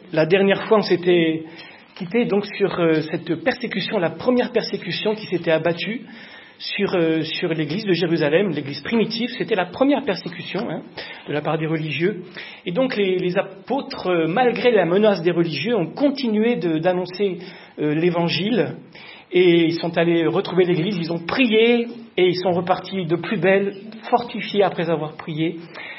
La dernière fois, on s'était quitté donc sur cette persécution, la première persécution qui s'était abattue sur l'église de Jérusalem, l'église primitive. C'était la première persécution de la part des religieux. Et donc les apôtres, malgré la menace des religieux, ont continué d'annoncer l'évangile. Et ils sont allés retrouver l'église, ils ont prié et ils sont repartis de plus belle, fortifiés après avoir prié.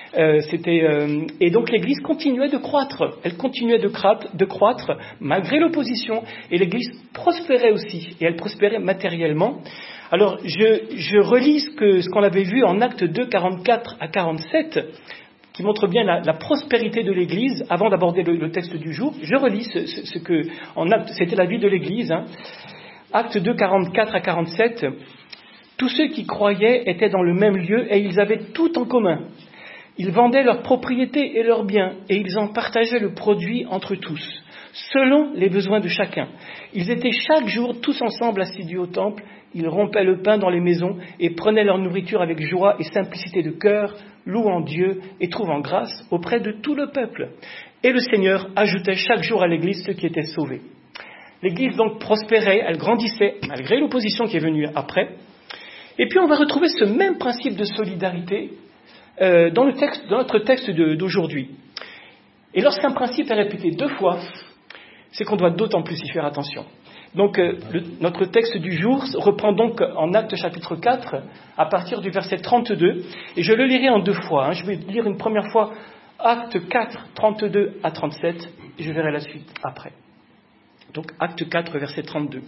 Et donc l'église continuait de croître. Elle continuait de croître malgré l'opposition. Et l'église prospérait aussi. Et elle prospérait matériellement. Alors je relis ce qu'on avait vu en Actes 2, 44 à 47, qui montre bien la prospérité de l'église. Avant d'aborder le texte du jour, je relis ce que en Actes, c'était la vie de l'église. Actes 2, 44 à 47. Tous ceux qui croyaient étaient dans le même lieu et ils avaient tout en commun. Ils vendaient leurs propriétés et leurs biens et ils en partageaient le produit entre tous, selon les besoins de chacun. Ils étaient chaque jour tous ensemble assidus au temple. Ils rompaient le pain dans les maisons et prenaient leur nourriture avec joie et simplicité de cœur, louant Dieu et trouvant grâce auprès de tout le peuple. Et le Seigneur ajoutait chaque jour à l'église ceux qui étaient sauvés. L'église donc prospérait, elle grandissait, malgré l'opposition qui est venue après. Et puis on va retrouver ce même principe de solidarité dans notre texte d'aujourd'hui. Et lorsqu'un principe est répété 2 fois, c'est qu'on doit d'autant plus y faire attention. Donc notre texte du jour reprend donc en Actes chapitre 4, à partir du verset 32, et je le lirai en 2 fois. Je vais lire une première fois Actes 4, 32 à 37, et je verrai la suite après. Donc Acte 4, verset 32.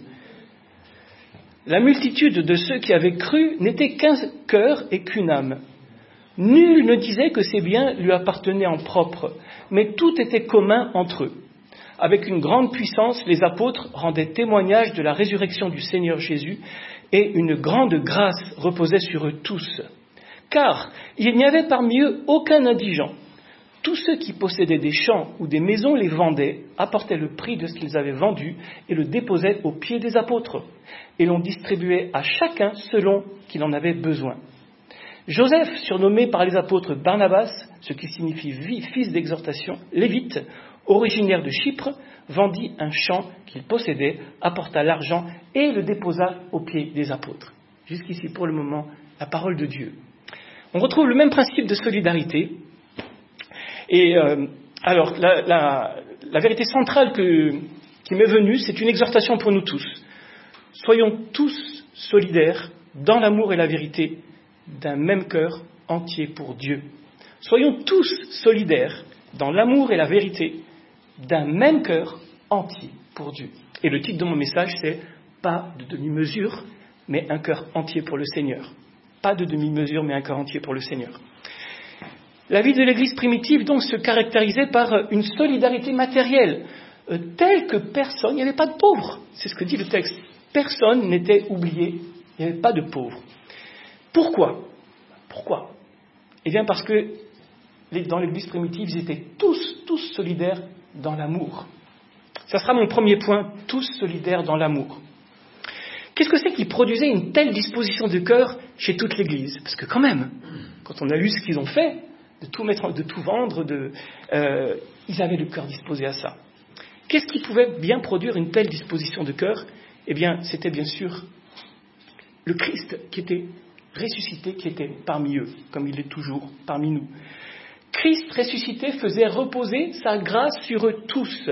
La multitude de ceux qui avaient cru n'était qu'un cœur et qu'une âme. Nul ne disait que ses biens lui appartenaient en propre, mais tout était commun entre eux. Avec une grande puissance, les apôtres rendaient témoignage de la résurrection du Seigneur Jésus et une grande grâce reposait sur eux tous. Car il n'y avait parmi eux aucun indigent. Tous ceux qui possédaient des champs ou des maisons les vendaient, apportaient le prix de ce qu'ils avaient vendu et le déposaient aux pieds des apôtres. Et l'on distribuait à chacun selon qu'il en avait besoin. Joseph, surnommé par les apôtres Barnabas, ce qui signifie fils d'exhortation, lévite, originaire de Chypre, vendit un champ qu'il possédait, apporta l'argent et le déposa aux pieds des apôtres. Jusqu'ici, pour le moment, la parole de Dieu. On retrouve le même principe de solidarité. Et alors, la vérité centrale qui m'est venue, c'est une exhortation pour nous tous. Soyons tous solidaires dans l'amour et la vérité d'un même cœur entier pour Dieu. Soyons tous solidaires dans l'amour et la vérité d'un même cœur entier pour Dieu. Et le titre de mon message, c'est « Pas de demi-mesure, mais un cœur entier pour le Seigneur ». Pas de demi-mesure, mais un cœur entier pour le Seigneur. La vie de l'Église primitive, donc, se caractérisait par une solidarité matérielle, telle que personne, il n'y avait pas de pauvres. C'est ce que dit le texte. Personne n'était oublié, il n'y avait pas de pauvres. Pourquoi ? Eh bien, parce que dans l'Église primitive, ils étaient tous solidaires dans l'amour. Ça sera mon premier point, tous solidaires dans l'amour. Qu'est-ce que c'est qui produisait une telle disposition de cœur chez toute l'Église ? Parce que quand même, quand on a lu ce qu'ils ont fait, de tout mettre, de tout vendre, ils avaient le cœur disposé à ça. Qu'est-ce qui pouvait bien produire une telle disposition de cœur ? Eh bien, c'était bien sûr le Christ qui était ressuscité, qui était parmi eux, comme il est toujours parmi nous. Christ ressuscité faisait reposer sa grâce sur eux tous.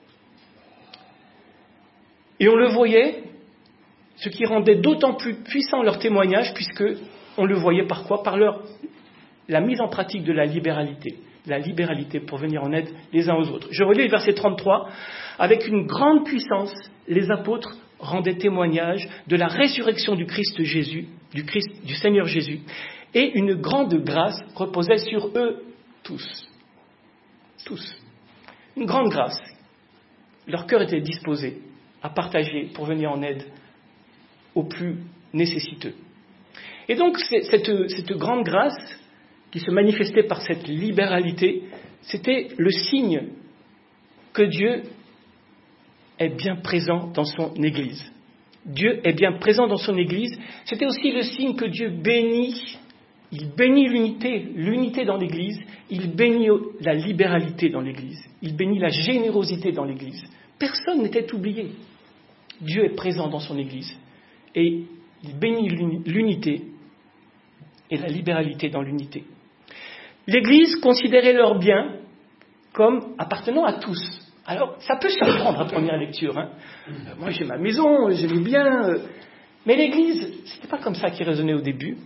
Et on le voyait, ce qui rendait d'autant plus puissant leur témoignage, puisque on le voyait par quoi ? Par la mise en pratique de la libéralité pour venir en aide les uns aux autres. Je relis le verset 33. Avec une grande puissance, les apôtres rendaient témoignage de la résurrection du Christ Jésus, du Seigneur Jésus, et une grande grâce reposait sur eux tous. Tous. Une grande grâce. Leur cœur était disposé à partager pour venir en aide aux plus nécessiteux. Et donc, cette grande grâce qui se manifestait par cette libéralité, c'était le signe que Dieu est bien présent dans son Église. Dieu est bien présent dans son Église. C'était aussi le signe que Dieu bénit il bénit l'unité dans l'Église, il bénit la libéralité dans l'Église, il bénit la générosité dans l'Église. Personne n'était oublié. Dieu est présent dans son Église et il bénit l'unité et la libéralité dans l'unité. L'Église considérait leurs biens comme appartenant à tous. Alors, ça peut surprendre à première lecture. Hein. Moi, j'ai ma maison, j'ai mes biens. Mais l'Église, c'était pas comme ça qu'il raisonnait au début.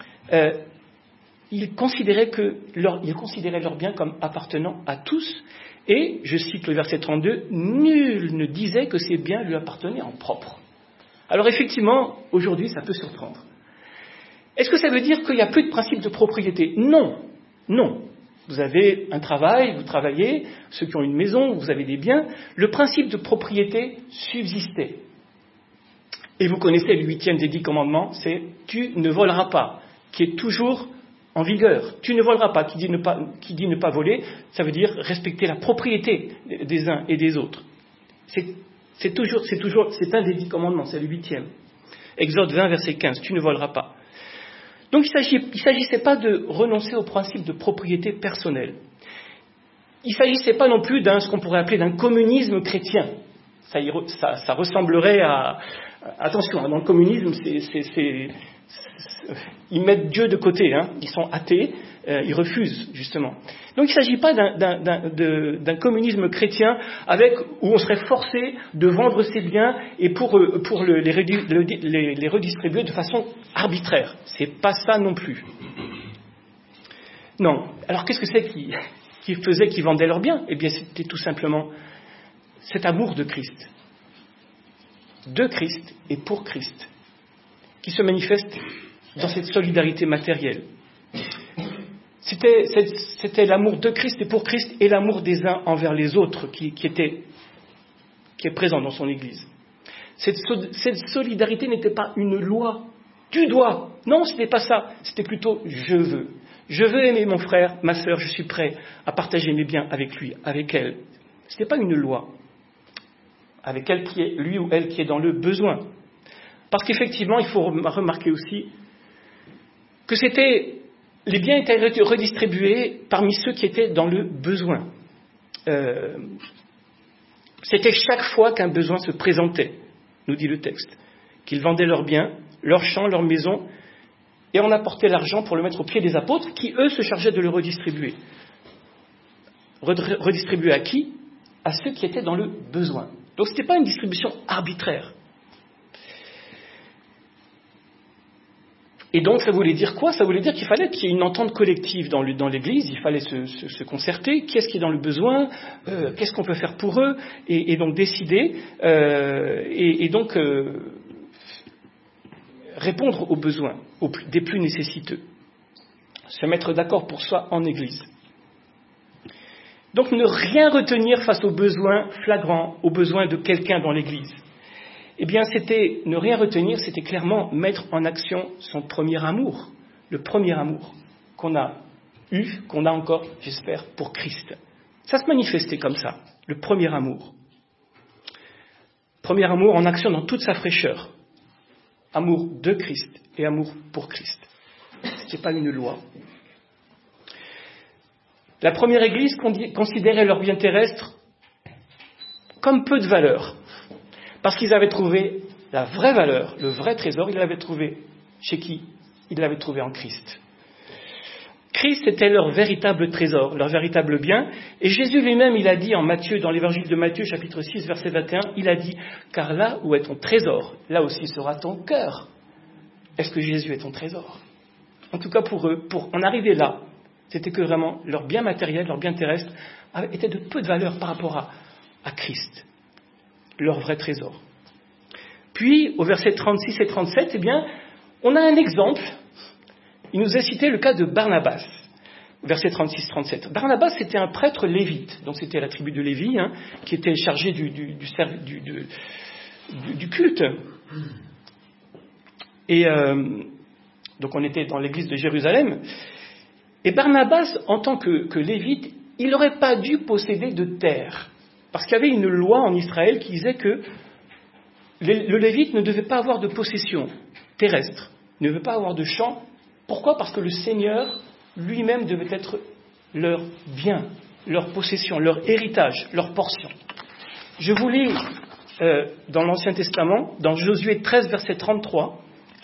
Il considérait leurs biens comme appartenant à tous. Et, je cite le verset 32, « Nul ne disait que ces biens lui appartenaient en propre. » Alors effectivement, aujourd'hui, ça peut surprendre. Est-ce que ça veut dire qu'il n'y a plus de principe de propriété ? Non. Non. Vous avez un travail, vous travaillez, ceux qui ont une maison, vous avez des biens. Le principe de propriété subsistait. Et vous connaissez le 8e des 10 commandements, c'est « Tu ne voleras pas », qui est toujours en vigueur. Tu ne voleras pas, qui dit ne pas voler, ça veut dire respecter la propriété des uns et des autres. C'est un des 10 commandements, c'est le 8e. Exode 20, verset 15, tu ne voleras pas. Donc il ne s'agissait pas de renoncer au principe de propriété personnelle. Il ne s'agissait pas non plus ce qu'on pourrait appeler d'un communisme chrétien. Ça ressemblerait à... Attention, dans le communisme, ils mettent Dieu de côté, hein. Ils sont athées, ils refusent justement. Donc il ne s'agit pas d'un communisme chrétien où on serait forcé de vendre ses biens et pour les redistribuer de façon arbitraire. C'est pas ça non plus. Non. Alors qu'est-ce que c'est qui faisait qu'ils vendaient leurs biens ? Eh bien c'était tout simplement cet amour de Christ et pour Christ, qui se manifeste dans cette solidarité matérielle. C'était l'amour de Christ et pour Christ et l'amour des uns envers les autres qui est présent dans son Église. Cette solidarité n'était pas une loi. Tu dois. Non, ce n'était pas ça. C'était plutôt je veux. Je veux aimer mon frère, ma sœur, je suis prêt à partager mes biens avec lui, avec elle. Ce n'était pas une loi. Avec elle lui ou elle qui est dans le besoin. Parce qu'effectivement, il faut remarquer aussi que les biens étaient redistribués parmi ceux qui étaient dans le besoin. C'était chaque fois qu'un besoin se présentait, nous dit le texte, qu'ils vendaient leurs biens, leurs champs, leurs maisons, et on apportait l'argent pour le mettre aux pieds des apôtres, qui eux se chargeaient de le redistribuer. Redistribuer à qui ? À ceux qui étaient dans le besoin. Donc ce n'était pas une distribution arbitraire. Et donc ça voulait dire quoi ? Ça voulait dire qu'il fallait qu'il y ait une entente collective dans l'Église, il fallait se concerter, qui est-ce qui est dans le besoin, qu'est-ce qu'on peut faire pour eux, et donc décider, et donc répondre aux besoins des plus nécessiteux. Se mettre d'accord pour soi en Église. Donc ne rien retenir face aux besoins flagrants, aux besoins de quelqu'un dans l'Église. Eh bien, ne rien retenir, c'était clairement mettre en action son premier amour, le premier amour qu'on a encore, j'espère, pour Christ. Ça se manifestait comme ça, le premier amour. Premier amour en action dans toute sa fraîcheur. Amour de Christ et amour pour Christ. Ce n'était pas une loi. La première Église considérait leurs biens terrestres comme peu de valeur. Parce qu'ils avaient trouvé la vraie valeur, le vrai trésor, ils l'avaient trouvé chez qui ? Ils l'avaient trouvé en Christ. Christ était leur véritable trésor, leur véritable bien. Et Jésus lui-même, il a dit en Matthieu, dans l'évangile de Matthieu, chapitre 6, verset 21, il a dit « Car là où est ton trésor, là aussi sera ton cœur. » Est-ce que Jésus est ton trésor ? En tout cas pour eux, pour en arriver là, c'était que vraiment leur bien matériel, leur bien terrestre, était de peu de valeur par rapport à Christ, leur vrai trésor. Puis, au verset 36 et 37, eh bien, on a un exemple. Il nous a cité le cas de Barnabas, verset 36-37. Barnabas, c'était un prêtre lévite, donc c'était la tribu de Lévi, qui était chargé du culte. Et donc on était dans l'église de Jérusalem. Et Barnabas, en tant que lévite, il n'aurait pas dû posséder de terre. Parce qu'il y avait une loi en Israël qui disait que le lévite ne devait pas avoir de possession terrestre, ne devait pas avoir de champ Pourquoi ? Parce que le Seigneur lui-même devait être leur bien, leur possession, leur héritage, leur portion. Je vous lis dans l'Ancien Testament, dans Josué 13, verset 33.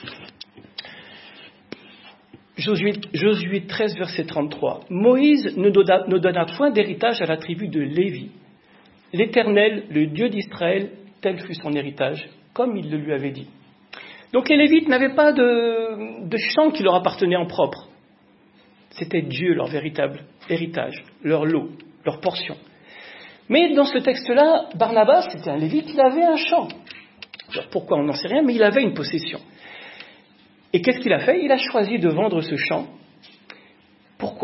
Josué 13, verset 33. Moïse ne donna point d'héritage à la tribu de Lévi. L'Éternel, le Dieu d'Israël, tel fut son héritage, comme il le lui avait dit. Donc les Lévites n'avaient pas de champ qui leur appartenait en propre. C'était Dieu leur véritable héritage, leur lot, leur portion. Mais dans ce texte-là, Barnabas, c'était un Lévite, il avait un champ. Alors pourquoi on n'en sait rien, mais il avait une possession. Et qu'est-ce qu'il a fait ? Il a choisi de vendre ce champ. Pourquoi ?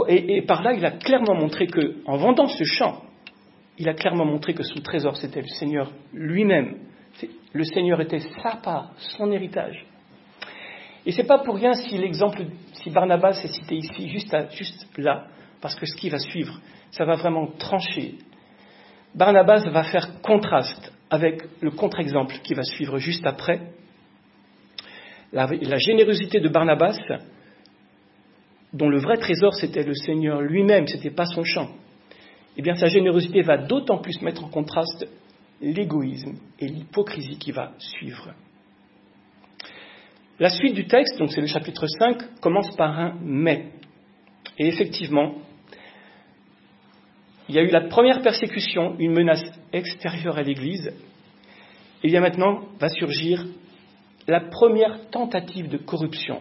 Et par là, il a clairement montré que, en vendant ce champ, il a clairement montré que son trésor, c'était le Seigneur lui-même. Le Seigneur était sa part, son héritage. Et c'est pas pour rien si Barnabas est cité ici, juste là, parce que ce qui va suivre, ça va vraiment trancher. Barnabas va faire contraste avec le contre-exemple qui va suivre juste après. La générosité de Barnabas, dont le vrai trésor c'était le Seigneur lui-même, c'était pas son champ, eh bien sa générosité va d'autant plus mettre en contraste l'égoïsme et l'hypocrisie qui va suivre. La suite du texte, donc c'est le chapitre 5, commence par un « mais ». Et effectivement, il y a eu la première persécution, une menace extérieure à l'Église, et bien maintenant va surgir la première tentative de corruption,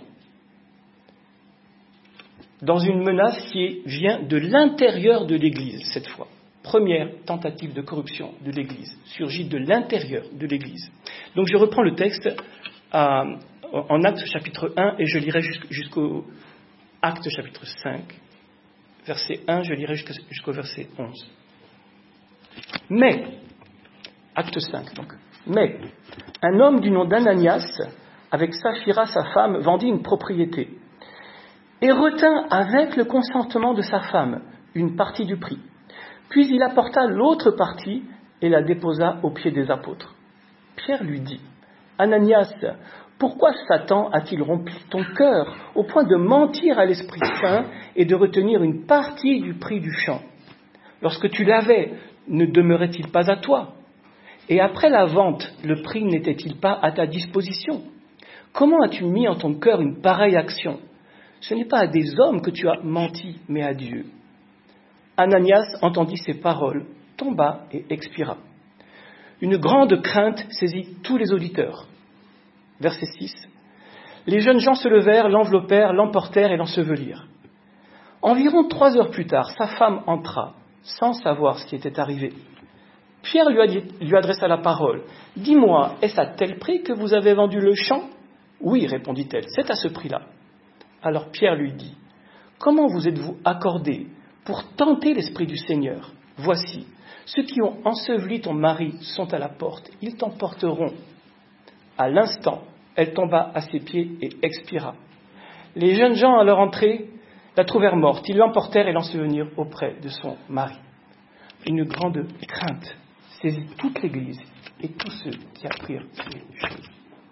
dans une menace qui vient de l'intérieur de l'Église, cette fois. Première tentative de corruption de l'Église, surgit de l'intérieur de l'Église. Donc je reprends le texte en Actes chapitre 1 et je lirai jusqu'au Actes chapitre 5, verset 1, je lirai jusqu'au verset 11. Mais, Acte 5 donc, mais, un homme du nom d'Ananias, avec Saphira sa femme, vendit une propriété et retint avec le consentement de sa femme une partie du prix. Puis il apporta l'autre partie et la déposa aux pieds des apôtres. Pierre lui dit, « Ananias, pourquoi Satan a-t-il rempli ton cœur au point de mentir à l'Esprit Saint et de retenir une partie du prix du champ ? Lorsque tu l'avais, ne demeurait-il pas à toi ? Et après la vente, le prix n'était-il pas à ta disposition ? Comment as-tu mis en ton cœur une pareille action ? Ce n'est pas à des hommes que tu as menti, mais à Dieu. » Ananias entendit ces paroles, tomba et expira. Une grande crainte saisit tous les auditeurs. Verset 6. Les jeunes gens se levèrent, l'enveloppèrent, l'emportèrent et l'ensevelirent. Environ 3 heures plus tard, sa femme entra, sans savoir ce qui était arrivé. Pierre lui adressa la parole. « Dis-moi, est-ce à tel prix que vous avez vendu le champ ?»« Oui, répondit-elle, c'est à ce prix-là. » Alors Pierre lui dit, « Comment vous êtes-vous accordés pour tenter l'Esprit du Seigneur ? Voici, ceux qui ont enseveli ton mari sont à la porte, ils t'emporteront. » À l'instant, elle tomba à ses pieds et expira. Les jeunes gens, à leur entrée, la trouvèrent morte. Ils l'emportèrent et l'ensevelirent auprès de son mari. Une grande crainte saisit toute l'Église et tous ceux qui apprirent ces choses.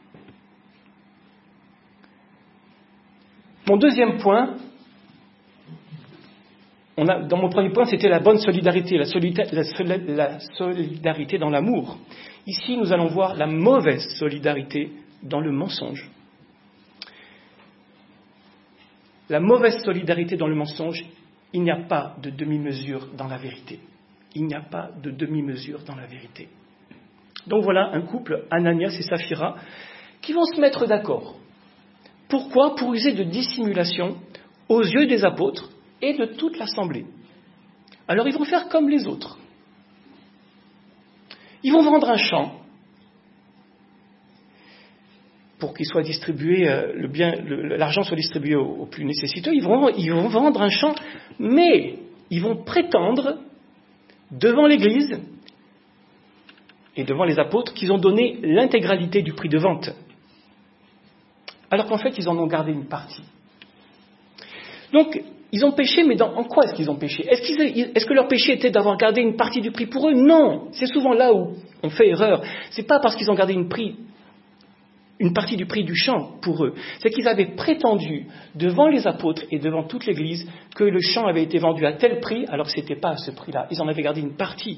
Mon deuxième point, dans mon premier point, c'était la bonne solidarité, la solidarité dans l'amour. Ici, nous allons voir la mauvaise solidarité dans le mensonge. La mauvaise solidarité dans le mensonge, il n'y a pas de demi-mesure dans la vérité. Il n'y a pas de demi-mesure dans la vérité. Donc voilà un couple, Ananias et Saphira, qui vont se mettre d'accord. Pourquoi ? Pour user de dissimulation aux yeux des apôtres et de toute l'assemblée. Alors ils vont faire comme les autres. Ils vont vendre un champ pour qu'il soit distribué, l'argent soit distribué aux plus nécessiteux. Ils vont vendre un champ, mais ils vont prétendre devant l'Église et devant les apôtres qu'ils ont donné l'intégralité du prix de vente. Alors qu'en fait, ils en ont gardé une partie. Donc, ils ont péché, mais en quoi est-ce qu'ils ont péché ? Est-ce que leur péché était d'avoir gardé une partie du prix pour eux ? Non, c'est souvent là où on fait erreur. C'est pas parce qu'ils ont gardé une une partie du prix du champ pour eux. C'est qu'ils avaient prétendu devant les apôtres et devant toute l'Église que le champ avait été vendu à tel prix, alors que ce n'était pas à ce prix-là. Ils en avaient gardé une partie.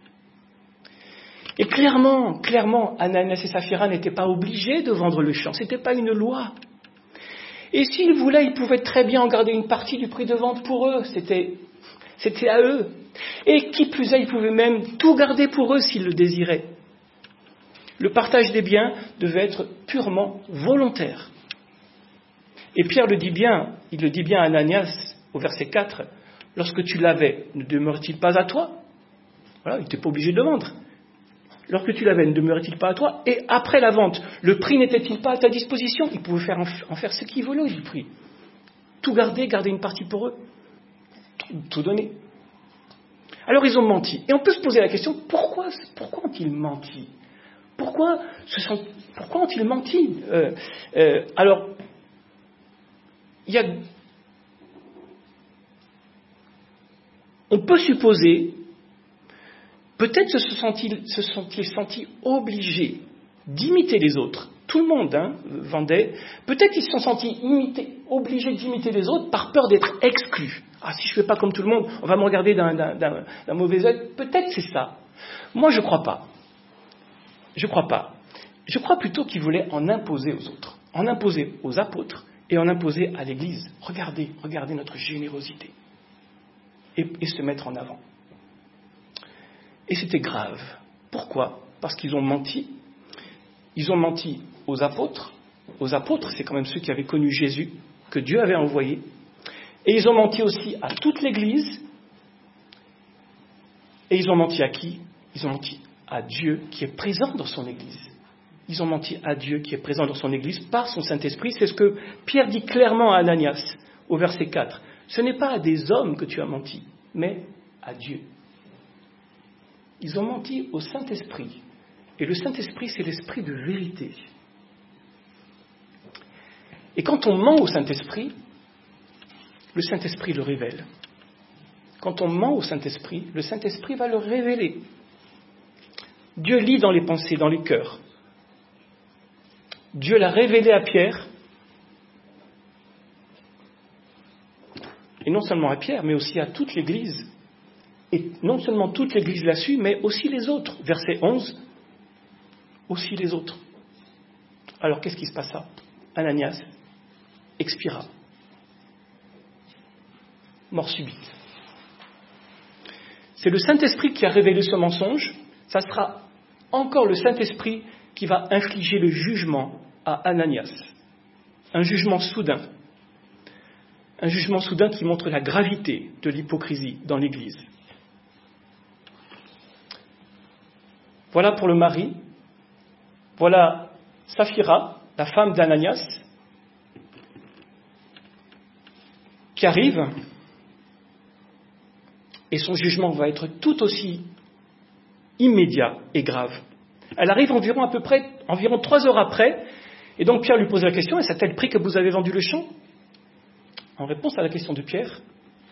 Et clairement, Ananias et Saphira n'étaient pas obligés de vendre le champ. Ce n'était pas une loi. Et s'ils voulaient, ils pouvaient très bien en garder une partie du prix de vente pour eux. C'était à eux. Et qui plus est, ils pouvaient même tout garder pour eux s'ils le désiraient. Le partage des biens devait être purement volontaire. Et Pierre le dit bien, il le dit bien à Ananias au verset 4, « Lorsque tu l'avais, ne demeurait-il pas à toi ?» Voilà, il n'était pas obligé de le vendre. « Lorsque tu l'avais, ne demeurait-il pas à toi ?» Et après la vente, le prix n'était-il pas à ta disposition ? Il pouvait en faire ce qu'il voulait du prix. Tout garder une partie pour eux. Tout donner. Alors ils ont menti. Et on peut se poser la question, pourquoi ont-ils menti ? Pourquoi ont-ils menti ? Alors, on peut supposer, peut-être se sont-ils sentis obligés d'imiter les autres. Tout le monde vendait. Peut-être qu'ils se sont sentis obligés d'imiter les autres par peur d'être exclus. Ah, si je ne fais pas comme tout le monde, on va me regarder d'un mauvais œil. Peut-être c'est ça. Moi, je ne crois pas. Je crois plutôt qu'ils voulaient en imposer aux autres, en imposer aux apôtres et en imposer à l'Église. Regardez notre générosité. Et se mettre en avant. Et c'était grave. Pourquoi ? Parce qu'ils ont menti. Ils ont menti aux apôtres. Aux apôtres, c'est quand même ceux qui avaient connu Jésus, que Dieu avait envoyé. Et ils ont menti aussi à toute l'Église. Et ils ont menti à qui ? Ils ont menti à Dieu qui est présent dans son Église. Ils ont menti à Dieu qui est présent dans son Église par son Saint-Esprit. C'est ce que Pierre dit clairement à Ananias au verset 4. Ce n'est pas à des hommes que tu as menti, mais à Dieu. Ils ont menti au Saint-Esprit. Et le Saint-Esprit, c'est l'esprit de vérité. Et quand on ment au Saint-Esprit, le Saint-Esprit le révèle. Quand on ment au Saint-Esprit, le Saint-Esprit va le révéler. Dieu lit dans les pensées, dans les cœurs. Dieu l'a révélé à Pierre. Et non seulement à Pierre, mais aussi à toute l'Église. Et non seulement toute l'Église l'a su, mais aussi les autres. Verset 11, aussi les autres. Alors qu'est-ce qui se passa ? Ananias expira. Mort subite. C'est le Saint-Esprit qui a révélé ce mensonge. Ça sera encore le Saint-Esprit qui va infliger le jugement à Ananias. Un jugement soudain. Un jugement soudain qui montre la gravité de l'hypocrisie dans l'Église. Voilà pour le mari. Voilà Saphira, la femme d'Ananias, qui arrive, et son jugement va être tout aussi immédiat et grave. Elle arrive environ 3 heures après, et donc Pierre lui pose la question, est-ce à tel prix que vous avez vendu le champ ? En réponse à la question de Pierre,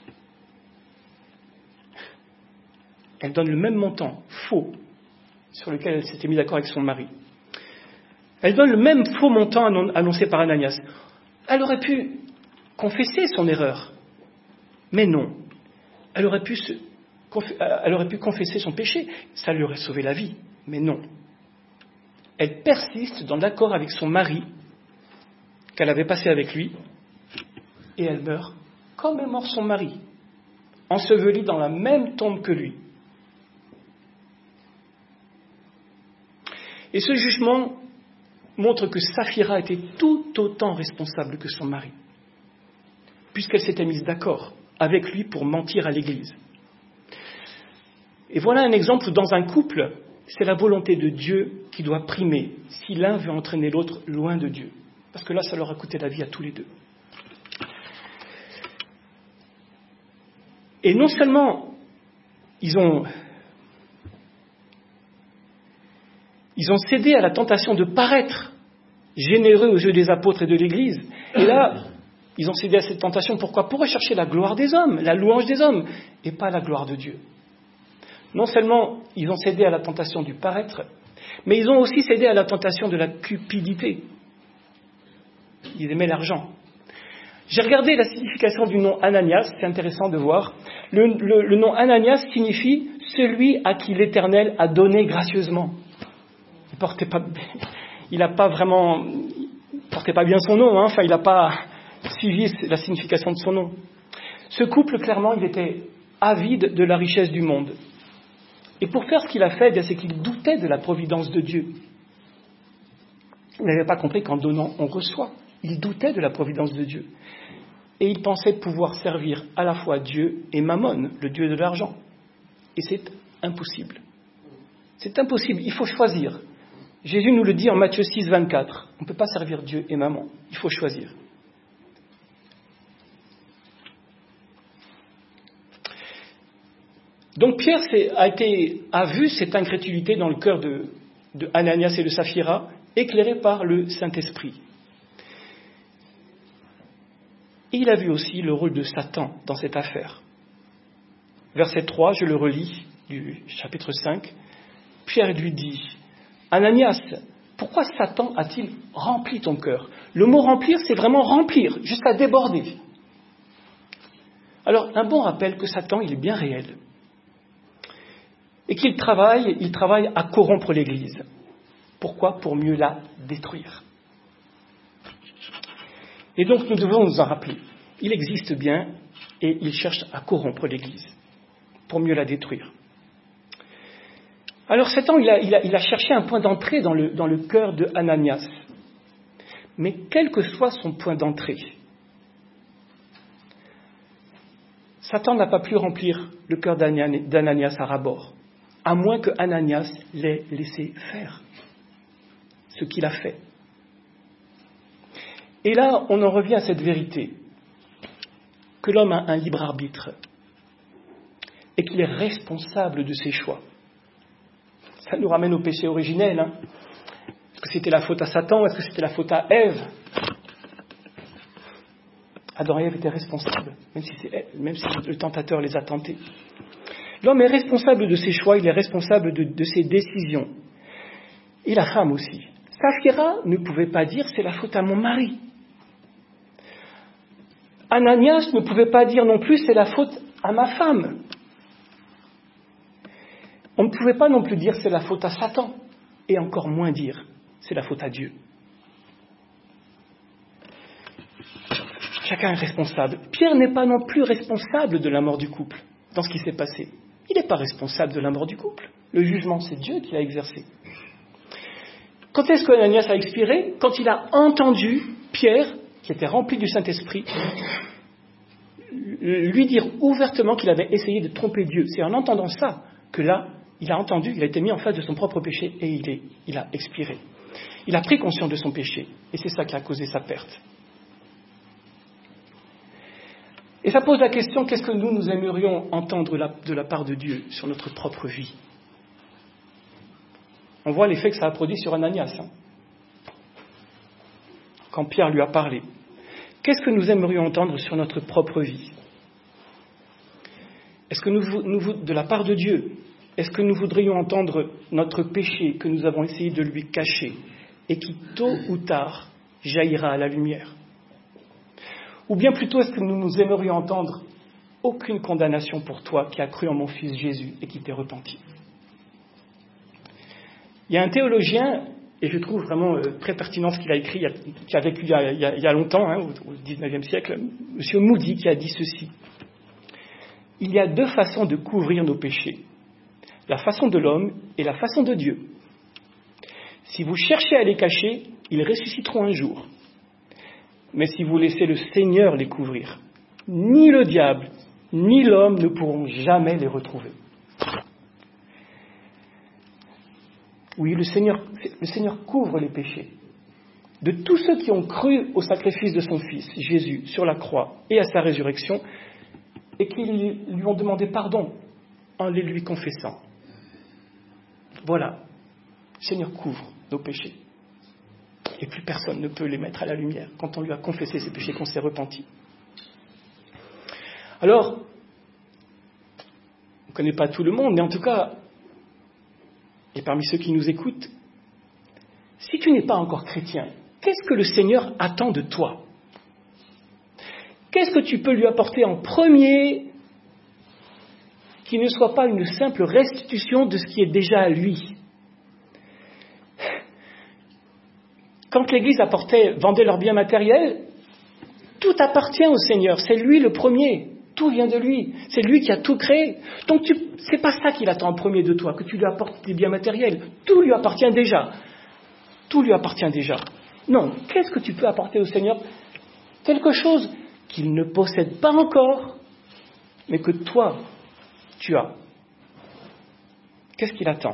elle donne le même montant faux sur lequel elle s'était mise d'accord avec son mari. Elle donne le même faux montant annoncé par Ananias. Elle aurait pu confesser son erreur, mais non. Elle aurait pu confesser son péché, ça lui aurait sauvé la vie, mais non. Elle persiste dans l'accord avec son mari qu'elle avait passé avec lui, et elle meurt comme est mort son mari, ensevelie dans la même tombe que lui. Et ce jugement montre que Saphira était tout autant responsable que son mari, puisqu'elle s'était mise d'accord avec lui pour mentir à l'Église. Et voilà un exemple où dans un couple, c'est la volonté de Dieu qui doit primer si l'un veut entraîner l'autre loin de Dieu. Parce que là, ça leur a coûté la vie à tous les deux. Et non seulement ils ont cédé à la tentation de paraître généreux aux yeux des apôtres et de l'Église. Et là, ils ont cédé à cette tentation. Pourquoi ? Pour rechercher la gloire des hommes, la louange des hommes, et pas la gloire de Dieu. Non seulement ils ont cédé à la tentation du paraître, mais ils ont aussi cédé à la tentation de la cupidité. ils aimaient l'argent. J'ai regardé la signification du nom Ananias, c'est intéressant de voir. Le nom Ananias signifie « celui à qui l'Éternel a donné gracieusement ». Il n'a pas vraiment... Il portait pas bien son nom, hein, enfin il n'a pas suivi la signification de son nom. Ce couple, clairement, il était avide de la richesse du monde. Et pour faire ce qu'il a fait, c'est qu'il doutait de la providence de Dieu. Il n'avait pas compris qu'en donnant, on reçoit. Il doutait de la providence de Dieu. Et il pensait pouvoir servir à la fois Dieu et Mammon, le dieu de l'argent. Et c'est impossible. C'est impossible, il faut choisir. Jésus nous le dit en Matthieu 6, 24. On ne peut pas servir Dieu et Mammon, il faut choisir. Donc Pierre a vu cette incrédulité dans le cœur de Ananias et de Saphira, éclairé par le Saint-Esprit. Et il a vu aussi le rôle de Satan dans cette affaire. Verset 3, je le relis, du chapitre 5. Pierre lui dit, Ananias, pourquoi Satan a-t-il rempli ton cœur? Le mot remplir, c'est vraiment remplir, jusqu'à déborder. Alors, un bon rappel que Satan, il est bien réel. Et qu'il travaille à corrompre l'Église. Pourquoi? Pour mieux la détruire. Et donc, nous devons nous en rappeler. Il existe bien et il cherche à corrompre l'Église pour mieux la détruire. Alors Satan, il a cherché un point d'entrée dans le cœur de Ananias. Mais quel que soit son point d'entrée, Satan n'a pas pu remplir le cœur d'Ananias à ras-bord, à moins que Ananias l'ait laissé faire ce qu'il a fait. Et là, on en revient à cette vérité, que l'homme a un libre arbitre et qu'il est responsable de ses choix. Ça nous ramène au péché originel. Hein. Est-ce que c'était la faute à Satan? Est-ce que c'était la faute à Ève? Adam et Ève étaient responsables, même si le tentateur les a tentés. L'homme est responsable de ses choix, il est responsable de ses décisions. Et la femme aussi. Saphira ne pouvait pas dire « c'est la faute à mon mari ». Ananias ne pouvait pas dire non plus « c'est la faute à ma femme ». On ne pouvait pas non plus dire « c'est la faute à Satan » et encore moins dire « c'est la faute à Dieu ». Chacun est responsable. Pierre n'est pas non plus responsable de la mort du couple dans ce qui s'est passé. Il n'est pas responsable de la mort du couple. Le jugement, c'est Dieu qui l'a exercé. Quand est-ce qu'Ananias a expiré? Quand il a entendu Pierre, qui était rempli du Saint-Esprit, lui dire ouvertement qu'il avait essayé de tromper Dieu. C'est en entendant ça que là, il a entendu, il a été mis en face de son propre péché et il a expiré. Il a pris conscience de son péché et c'est ça qui a causé sa perte. Et ça pose la question, qu'est-ce que nous aimerions entendre de la part de Dieu sur notre propre vie? On voit l'effet que ça a produit sur Ananias, hein, quand Pierre lui a parlé. Qu'est-ce que nous aimerions entendre sur notre propre vie? Est-ce que de la part de Dieu, est-ce que nous voudrions entendre notre péché que nous avons essayé de lui cacher et qui, tôt ou tard, jaillira à la lumière? Ou bien plutôt, est-ce que nous aimerions entendre aucune condamnation pour toi qui as cru en mon Fils Jésus et qui t'es repenti? Il y a un théologien, et je trouve vraiment très pertinent ce qu'il a écrit, qui a vécu il y a longtemps, hein, au XIXe siècle, M. Moody, qui a dit ceci. Il y a deux façons de couvrir nos péchés. La façon de l'homme et la façon de Dieu. Si vous cherchez à les cacher, ils ressusciteront un jour. Mais si vous laissez le Seigneur les couvrir, ni le diable, ni l'homme ne pourront jamais les retrouver. Oui, le Seigneur couvre les péchés de tous ceux qui ont cru au sacrifice de son Fils, Jésus, sur la croix et à sa résurrection, et qui lui ont demandé pardon en les lui confessant. Voilà, le Seigneur couvre nos péchés. Et plus personne ne peut les mettre à la lumière quand on lui a confessé ses péchés, qu'on s'est repenti. Alors, on ne connaît pas tout le monde, mais en tout cas, et parmi ceux qui nous écoutent, si tu n'es pas encore chrétien, qu'est-ce que le Seigneur attend de toi? Qu'est-ce que tu peux lui apporter en premier qui ne soit pas une simple restitution de ce qui est déjà à lui? Quand l'Église vendait leurs biens matériels, tout appartient au Seigneur. C'est lui le premier. Tout vient de lui. C'est lui qui a tout créé. Donc, c'est pas ça qu'il attend en premier de toi, que tu lui apportes des biens matériels. Tout lui appartient déjà. Tout lui appartient déjà. Non. Qu'est-ce que tu peux apporter au Seigneur? Quelque chose qu'il ne possède pas encore, mais que toi, tu as. Qu'est-ce qu'il attend?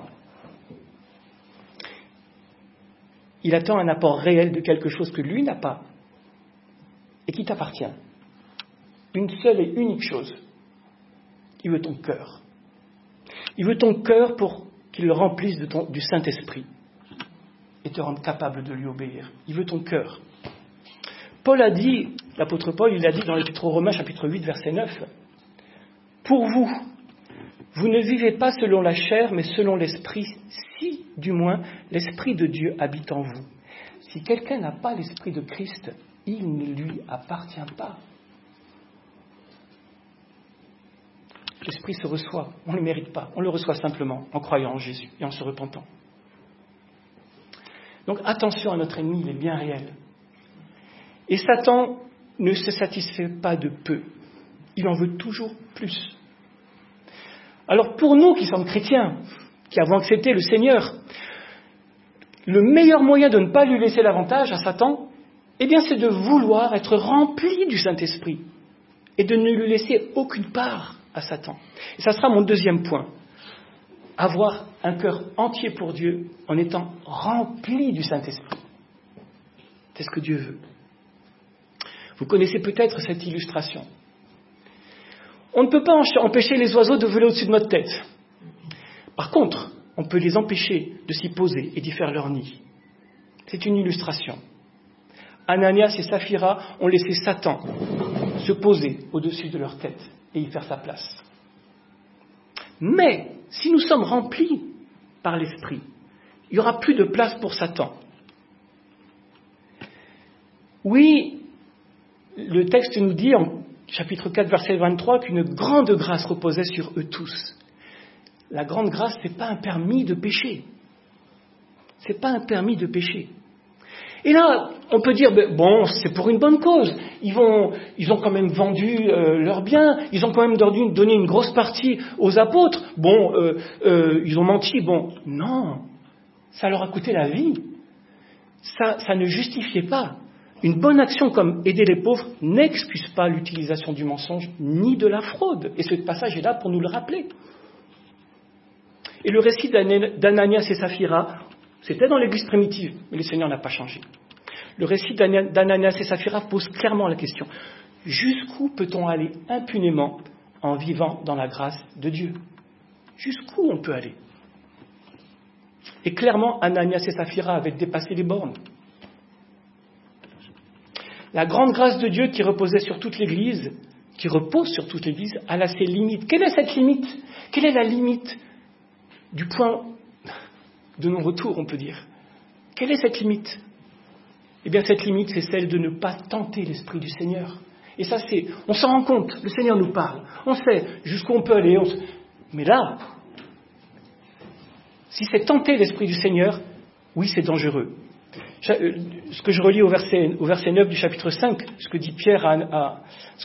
Il attend un apport réel de quelque chose que lui n'a pas et qui t'appartient. Une seule et unique chose. Il veut ton cœur. Il veut ton cœur pour qu'il le remplisse du Saint-Esprit et te rende capable de lui obéir. Il veut ton cœur. Paul a dit, l'apôtre Paul, il a dit dans l'Épître aux Romains, chapitre 8, verset 9, « Pour vous, vous ne vivez pas selon la chair, mais selon l'Esprit, si, du moins, l'Esprit de Dieu habite en vous. Si quelqu'un n'a pas l'Esprit de Christ, il ne lui appartient pas. » L'Esprit se reçoit, on ne le mérite pas, on le reçoit simplement en croyant en Jésus et en se repentant. Donc attention à notre ennemi, il est bien réel. Et Satan ne se satisfait pas de peu, il en veut toujours plus. Alors pour nous qui sommes chrétiens, qui avons accepté le Seigneur, le meilleur moyen de ne pas lui laisser l'avantage à Satan, eh bien c'est de vouloir être rempli du Saint-Esprit et de ne lui laisser aucune part à Satan. Et ça sera mon deuxième point. Avoir un cœur entier pour Dieu en étant rempli du Saint-Esprit. C'est ce que Dieu veut. Vous connaissez peut-être cette illustration. On ne peut pas empêcher les oiseaux de voler au-dessus de notre tête. Par contre, on peut les empêcher de s'y poser et d'y faire leur nid. C'est une illustration. Ananias et Saphira ont laissé Satan se poser au-dessus de leur tête et y faire sa place. Mais, si nous sommes remplis par l'Esprit, il n'y aura plus de place pour Satan. Oui, le texte nous dit en chapitre 4, verset 23, qu'une grande grâce reposait sur eux tous. La grande grâce, ce n'est pas un permis de pécher. Ce n'est pas un permis de pécher. Et là, on peut dire, bon, c'est pour une bonne cause. Ils ont quand même vendu leurs biens, ils ont quand même donné une grosse partie aux apôtres. Bon, ils ont menti. Bon, non, ça leur a coûté la vie. Ça ne justifiait pas. Une bonne action comme aider les pauvres n'excuse pas l'utilisation du mensonge ni de la fraude. Et ce passage est là pour nous le rappeler. Et le récit d'Ananias et Saphira, c'était dans l'Église primitive, mais le Seigneur n'a pas changé. Le récit d'Ananias et Saphira pose clairement la question. Jusqu'où peut-on aller impunément en vivant dans la grâce de Dieu? Jusqu'où on peut aller? Et clairement, Ananias et Saphira avaient dépassé les bornes. La grande grâce de Dieu qui reposait sur toute l'Église, qui repose sur toute l'Église, elle a ses limites. Quelle est cette limite? Quelle est la limite du point de non-retour, on peut dire? Quelle est cette limite? Eh bien, cette limite, c'est celle de ne pas tenter l'Esprit du Seigneur. Et ça, on s'en rend compte, le Seigneur nous parle. On sait jusqu'où on peut aller. Mais là, si c'est tenter l'Esprit du Seigneur, oui, c'est dangereux. Ce que je relis au verset 9 du chapitre 5, ce que dit Pierre,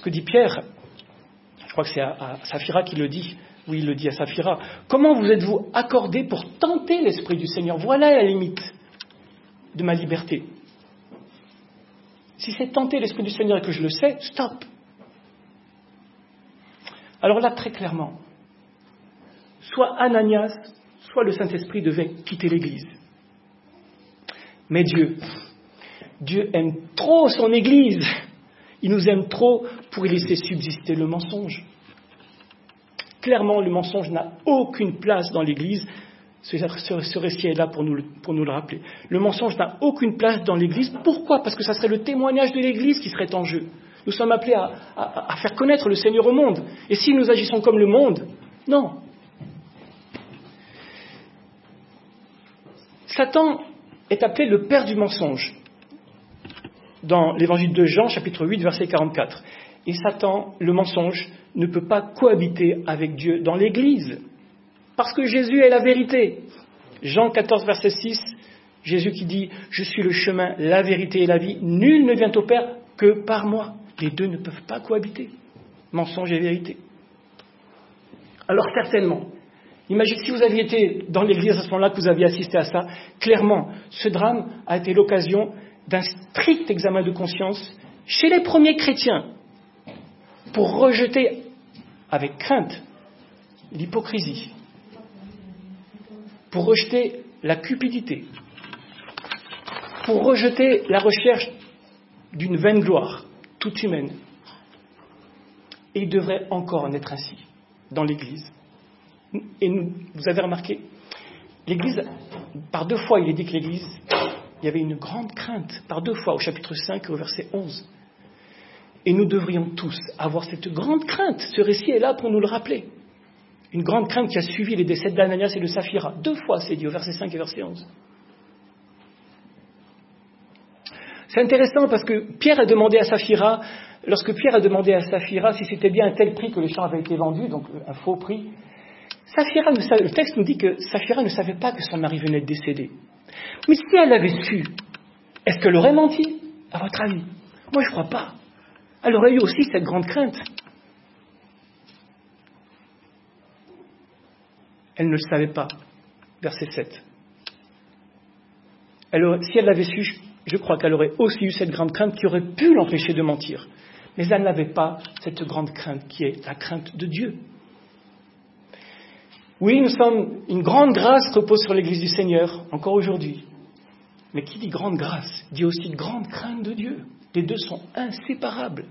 je crois que c'est à Saphira qui le dit. Oui, il le dit à Saphira. Comment vous êtes-vous accordé pour tenter l'Esprit du Seigneur? Voilà la limite de ma liberté. Si c'est tenter l'Esprit du Seigneur et que je le sais, stop. Alors là, très clairement, soit Ananias, soit le Saint-Esprit devaient quitter l'Église. Mais Dieu aime trop son Église. Il nous aime trop pour y laisser subsister le mensonge. Clairement, le mensonge n'a aucune place dans l'Église. Ce récit est là pour nous le rappeler. Le mensonge n'a aucune place dans l'Église. Pourquoi? Parce que ça serait le témoignage de l'Église qui serait en jeu. Nous sommes appelés à faire connaître le Seigneur au monde. Et si nous agissons comme le monde, non. Satan est appelé le père du mensonge. dans l'évangile de Jean, chapitre 8, verset 44. Et Satan, le mensonge, ne peut pas cohabiter avec Dieu dans l'Église, parce que Jésus est la vérité. Jean 14, verset 6, Jésus qui dit « Je suis le chemin, la vérité et la vie, nul ne vient au Père que par moi ». Les deux ne peuvent pas cohabiter, mensonge et vérité. Alors certainement, imaginez si vous aviez été dans l'Église à ce moment-là, que vous aviez assisté à ça, clairement, ce drame a été l'occasion d'un strict examen de conscience chez les premiers chrétiens pour rejeter avec crainte l'hypocrisie, pour rejeter la cupidité, pour rejeter la recherche d'une vaine gloire toute humaine. Et il devrait encore en être ainsi dans l'Église. Et vous avez remarqué, l'Église, par 2 fois, il est dit que l'Église, il y avait une grande crainte, par 2 fois, au chapitre 5 et au verset 11. Et nous devrions tous avoir cette grande crainte. Ce récit est là pour nous le rappeler. Une grande crainte qui a suivi les décès d'Ananias et de Saphira. 2 fois, c'est dit, au verset 5 et verset 11. C'est intéressant parce que Pierre a demandé à Saphira, lorsque Pierre a demandé à Saphira si c'était bien un tel prix que le champ avait été vendu, donc un faux prix, Saphira ne savait, le texte nous dit que Saphira ne savait pas que son mari venait de décéder. Mais si elle avait su, est-ce qu'elle aurait menti, à votre avis? Moi, je ne crois pas. Elle aurait eu aussi cette grande crainte. Elle ne le savait pas. Verset 7. Si elle l'avait su, je crois qu'elle aurait aussi eu cette grande crainte qui aurait pu l'empêcher de mentir. Mais elle n'avait pas cette grande crainte qui est la crainte de Dieu. Oui, une grande grâce repose sur l'Église du Seigneur, encore aujourd'hui. Mais qui dit grande grâce, dit aussi grande crainte de Dieu. Les deux sont inséparables.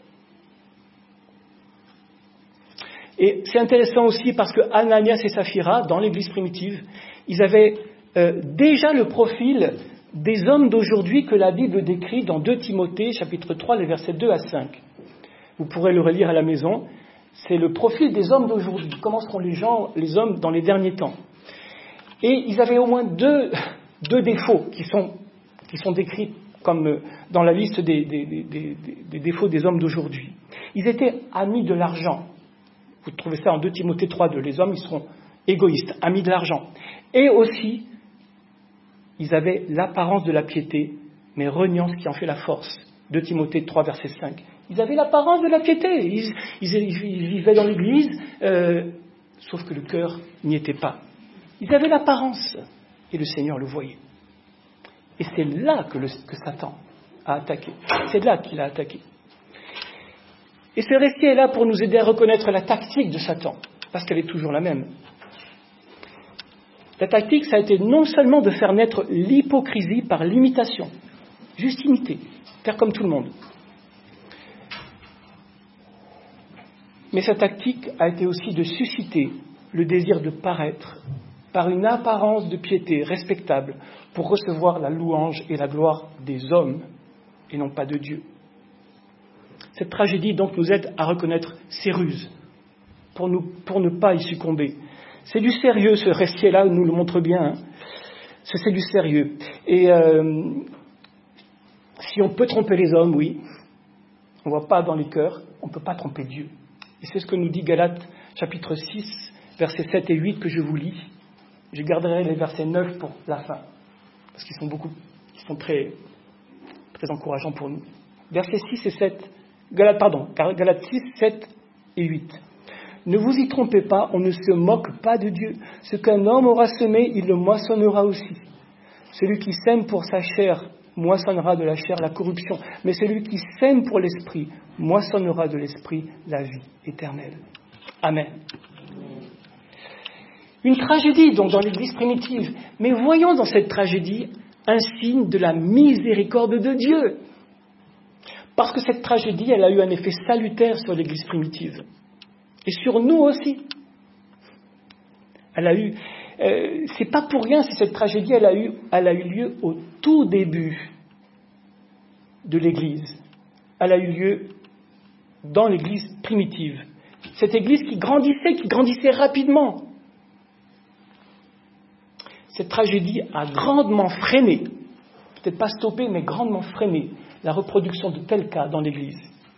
Et c'est intéressant aussi parce que Ananias et Saphira, dans l'Église primitive, ils avaient déjà le profil des hommes d'aujourd'hui que la Bible décrit dans 2 Timothée, chapitre 3, les versets 2 à 5. Vous pourrez le relire à la maison. C'est le profil des hommes d'aujourd'hui. Comment seront les hommes dans les derniers temps? Et ils avaient au moins deux défauts qui sont décrits comme dans la liste des défauts des hommes d'aujourd'hui. Ils étaient amis de l'argent. Vous trouvez ça en 2 Timothée 3:2. Les hommes, ils seront égoïstes, amis de l'argent. Et aussi, ils avaient l'apparence de la piété, mais reniant ce qui en fait la force. 2 Timothée 3, verset 5. Ils avaient l'apparence de la piété. Ils vivaient dans l'église, sauf que le cœur n'y était pas. Ils avaient l'apparence, et le Seigneur le voyait. Et c'est là que Satan a attaqué. C'est là qu'il a attaqué. Et ce récit est là pour nous aider à reconnaître la tactique de Satan, parce qu'elle est toujours la même. La tactique, ça a été non seulement de faire naître l'hypocrisie par l'imitation, juste imiter, faire comme tout le monde. Mais sa tactique a été aussi de susciter le désir de paraître par une apparence de piété respectable pour recevoir la louange et la gloire des hommes et non pas de Dieu. Cette tragédie donc nous aide à reconnaître ces ruses pour ne pas y succomber. C'est du sérieux, ce récit-là nous le montre bien. Hein. C'est du sérieux. Et si on peut tromper les hommes, oui, on ne voit pas dans les cœurs, on ne peut pas tromper Dieu. Et c'est ce que nous dit Galates, chapitre 6, versets 7 et 8, que je vous lis. Je garderai les versets 9 pour la fin, parce qu'ils sont très, très encourageants pour nous. Versets 6 et 7, Galates 6, 7 et 8. Ne vous y trompez pas, on ne se moque pas de Dieu. Ce qu'un homme aura semé, il le moissonnera aussi. Celui qui sème pour sa chair moissonnera de la chair la corruption, mais celui qui sème pour l'esprit moissonnera de l'esprit la vie éternelle. Amen. Une tragédie donc dans l'Église primitive, mais voyons dans cette tragédie un signe de la miséricorde de Dieu. Parce que cette tragédie, elle a eu un effet salutaire sur l'Église primitive. Et sur nous aussi. C'est pas pour rien si cette tragédie, elle a eu lieu au tout début de l'Église. Elle a eu lieu dans l'Église primitive. Cette Église qui grandissait rapidement. Cette tragédie a grandement freiné, peut-être pas stoppé, mais grandement freiné la reproduction de tels cas dans l'Église.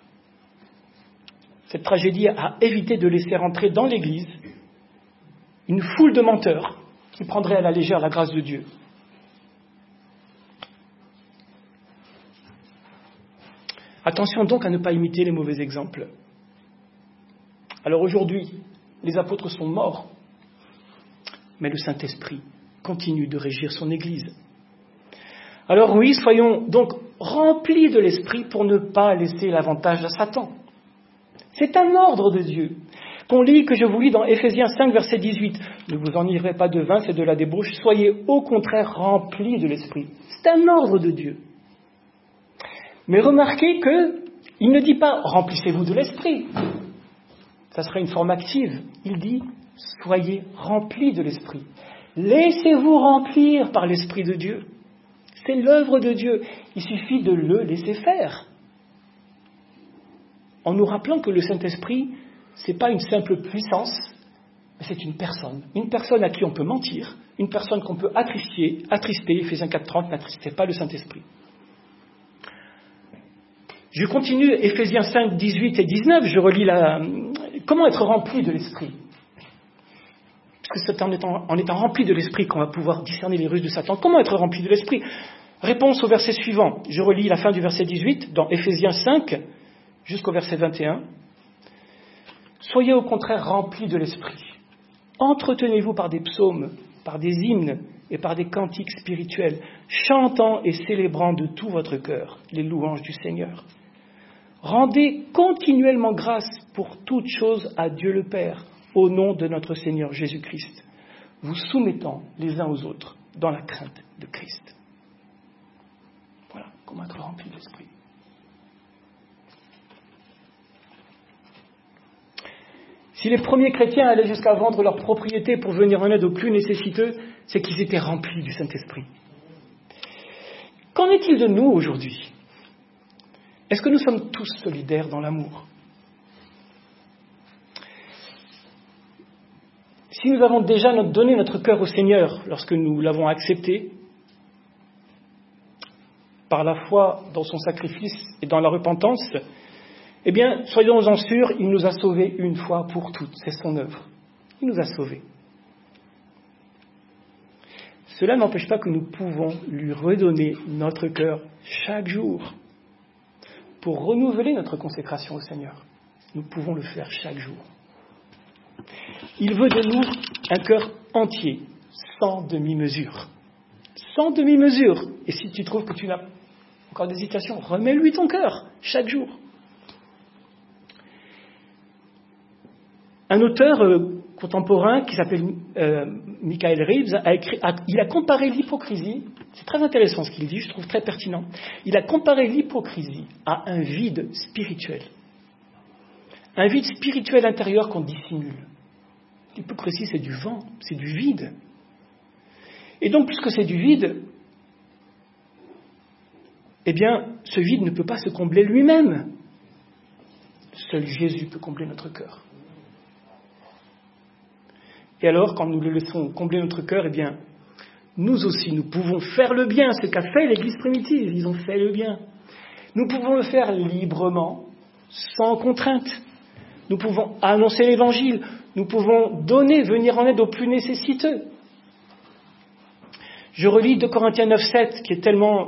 Cette tragédie a évité de laisser entrer dans l'Église une foule de menteurs qui prendraient à la légère la grâce de Dieu. Attention donc à ne pas imiter les mauvais exemples. Alors aujourd'hui, les apôtres sont morts, mais le Saint-Esprit continue de régir son Église. Alors oui, soyons donc remplis de l'Esprit pour ne pas laisser l'avantage à Satan. C'est un ordre de Dieu qu'on lit, que je vous lis dans Éphésiens 5, verset 18. Ne vous enivrez pas de vin, c'est de la débauche, soyez au contraire remplis de l'Esprit. C'est un ordre de Dieu. Mais remarquez qu'il ne dit pas « remplissez-vous de l'Esprit ». Ça serait une forme active. Il dit « soyez remplis de l'Esprit ». Laissez-vous remplir par l'Esprit de Dieu. C'est l'œuvre de Dieu. Il suffit de le laisser faire. En nous rappelant que le Saint-Esprit, ce n'est pas une simple puissance, mais c'est une personne à qui on peut mentir, une personne qu'on peut attrister. Éphésiens 4:30, n'attristez pas le Saint-Esprit. Je continue, Éphésiens 5, 18 et 19, je relis comment être rempli de l'Esprit. Parce que c'est en étant rempli de l'Esprit qu'on va pouvoir discerner les ruses de Satan. Comment être rempli de l'Esprit? Réponse au verset suivant. Je relis la fin du verset 18, dans Éphésiens 5, jusqu'au verset 21. Soyez au contraire remplis de l'Esprit. Entretenez-vous par des psaumes, par des hymnes et par des cantiques spirituels, chantant et célébrant de tout votre cœur les louanges du Seigneur. Rendez continuellement grâce pour toutes choses à Dieu le Père, au nom de notre Seigneur Jésus-Christ, vous soumettant les uns aux autres dans la crainte de Christ. Voilà comment être rempli de l'Esprit. Si les premiers chrétiens allaient jusqu'à vendre leurs propriétés pour venir en aide aux plus nécessiteux, c'est qu'ils étaient remplis du Saint-Esprit. Qu'en est-il de nous aujourd'hui? Est-ce que nous sommes tous solidaires dans l'amour? Si nous avons déjà donné notre cœur au Seigneur lorsque nous l'avons accepté, par la foi dans son sacrifice et dans la repentance, eh bien, soyons-en sûrs, il nous a sauvés une fois pour toutes. C'est son œuvre. Il nous a sauvés. Cela n'empêche pas que nous pouvons lui redonner notre cœur chaque jour pour renouveler notre consécration au Seigneur. Nous pouvons le faire chaque jour. Il veut de nous un cœur entier, sans demi-mesure. Sans demi-mesure. Et si tu trouves que tu n'as encore d'hésitation, remets-lui ton cœur chaque jour. Un auteur contemporain qui s'appelle Michael Reeves il a comparé l'hypocrisie, c'est très intéressant ce qu'il dit, je trouve très pertinent, il a comparé l'hypocrisie à un vide spirituel. Un vide spirituel intérieur qu'on dissimule. L'hypocrisie, c'est du vent, c'est du vide. Et donc, puisque c'est du vide, eh bien, ce vide ne peut pas se combler lui-même. Seul Jésus peut combler notre cœur. Et alors, quand nous le laissons combler notre cœur, eh bien, nous aussi, nous pouvons faire le bien, ce qu'a fait l'Église primitive. Ils ont fait le bien. Nous pouvons le faire librement, sans contrainte. Nous pouvons annoncer l'Évangile. Nous pouvons donner, venir en aide aux plus nécessiteux. Je relis 2 Corinthiens 9:7, qui est tellement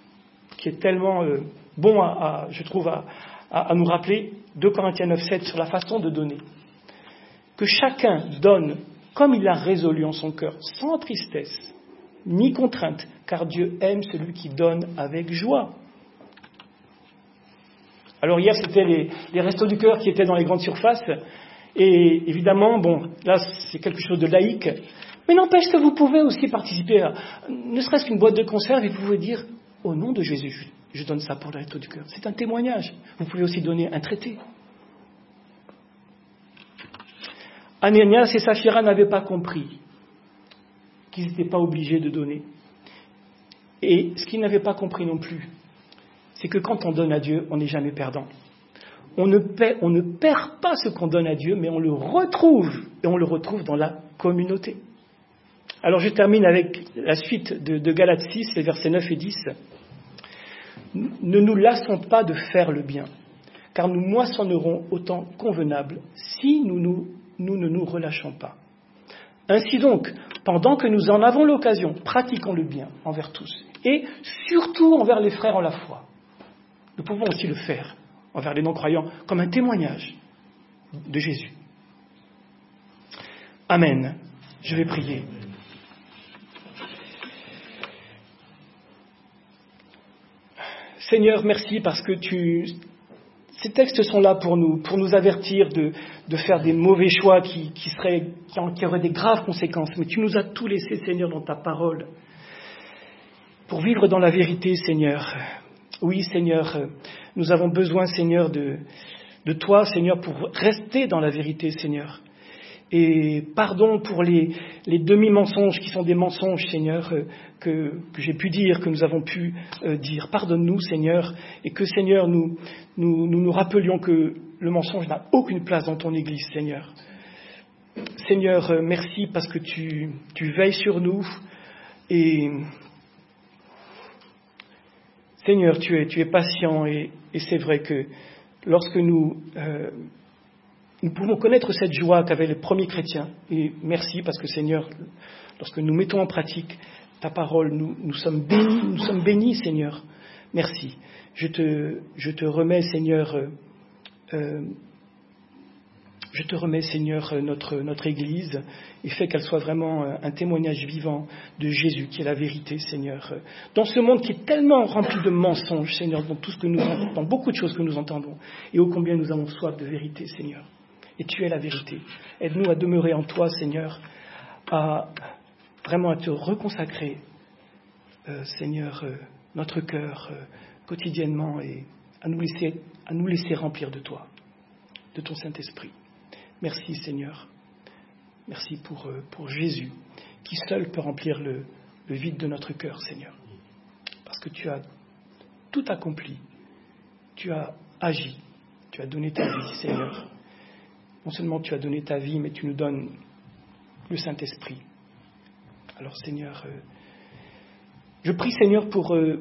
bon, je trouve, à nous rappeler. 2 Corinthiens 9:7 sur la façon de donner. Que chacun donne comme il l'a résolu en son cœur, sans tristesse, ni contrainte, car Dieu aime celui qui donne avec joie. Alors hier, c'était les restos du cœur qui étaient dans les grandes surfaces, et évidemment, bon, là, c'est quelque chose de laïque, mais n'empêche que vous pouvez aussi participer à, ne serait-ce qu'une boîte de conserve, et vous pouvez dire, au nom de Jésus, je donne ça pour les restos du cœur. C'est un témoignage. Vous pouvez aussi donner un traité. Ananias et Saphira n'avaient pas compris qu'ils n'étaient pas obligés de donner. Et ce qu'ils n'avaient pas compris non plus, c'est que quand on donne à Dieu, on n'est jamais perdant. On ne perd pas ce qu'on donne à Dieu, mais on le retrouve, et on le retrouve dans la communauté. Alors je termine avec la suite de Galates 6, les versets 9 et 10. ne nous lassons pas de faire le bien, car nous moissonnerons au temps convenable si nous ne nous relâchons pas. Ainsi donc, pendant que nous en avons l'occasion, pratiquons le bien envers tous, et surtout envers les frères en la foi. Nous pouvons aussi le faire envers les non-croyants comme un témoignage de Jésus. Amen. Je vais prier. Seigneur, merci parce que ces textes sont là pour nous avertir de faire des mauvais choix qui auraient des graves conséquences. Mais tu nous as tout laissé, Seigneur, dans ta parole, pour vivre dans la vérité, Seigneur. Oui, Seigneur, nous avons besoin, Seigneur, de toi, Seigneur, pour rester dans la vérité, Seigneur. Et pardon pour les demi-mensonges qui sont des mensonges, Seigneur, que j'ai pu dire, que nous avons pu dire. Pardonne-nous, Seigneur, et que, Seigneur, nous rappelions que le mensonge n'a aucune place dans ton Église, Seigneur. Seigneur, merci parce que tu veilles sur nous et Seigneur, tu es patient et c'est vrai que lorsque nous pouvons connaître cette joie qu'avaient les premiers chrétiens. Et merci parce que Seigneur, lorsque nous mettons en pratique ta parole, nous sommes bénis, Seigneur. Merci. Je te remets, Seigneur, notre Église et fais qu'elle soit vraiment un témoignage vivant de Jésus, qui est la vérité, Seigneur. Dans ce monde qui est tellement rempli de mensonges, Seigneur, dans beaucoup de choses que nous entendons, et ô combien nous avons soif de vérité, Seigneur. Et tu es la vérité. Aide-nous à demeurer en toi, Seigneur, vraiment à te reconsacrer, Seigneur, notre cœur quotidiennement et à nous laisser remplir de toi, de ton Saint-Esprit. Merci, Seigneur. Merci pour Jésus, qui seul peut remplir le vide de notre cœur, Seigneur. Parce que tu as tout accompli. Tu as agi. Tu as donné ta vie, Seigneur. Non seulement tu as donné ta vie, mais tu nous donnes le Saint-Esprit. Alors Seigneur, je prie Seigneur pour... je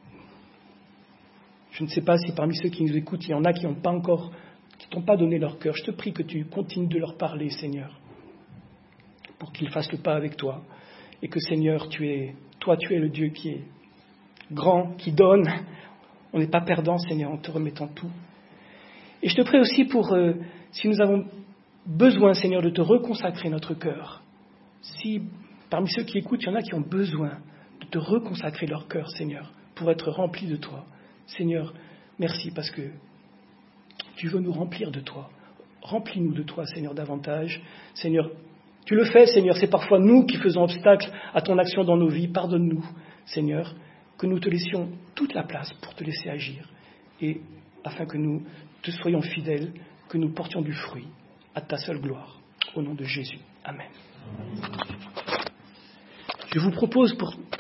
ne sais pas si parmi ceux qui nous écoutent, il y en a qui t'ont pas donné leur cœur. Je te prie que tu continues de leur parler, Seigneur, pour qu'ils fassent le pas avec toi. Et que Seigneur, tu es le Dieu qui est grand, qui donne. On n'est pas perdant, Seigneur, en te remettant tout. Et je te prie aussi pour... si nous avons besoin, Seigneur, de te reconsacrer notre cœur, si parmi ceux qui écoutent, il y en a qui ont besoin de te reconsacrer leur cœur, Seigneur, pour être remplis de toi, Seigneur, merci parce que tu veux nous remplir de toi. Remplis-nous de toi, Seigneur, davantage. Seigneur, tu le fais, Seigneur, c'est parfois nous qui faisons obstacle à ton action dans nos vies. Pardonne-nous, Seigneur, que nous te laissions toute la place pour te laisser agir et afin que nous te soyons fidèles, que nous portions du fruit à ta seule gloire. Au nom de Jésus. Amen. Je vous propose pour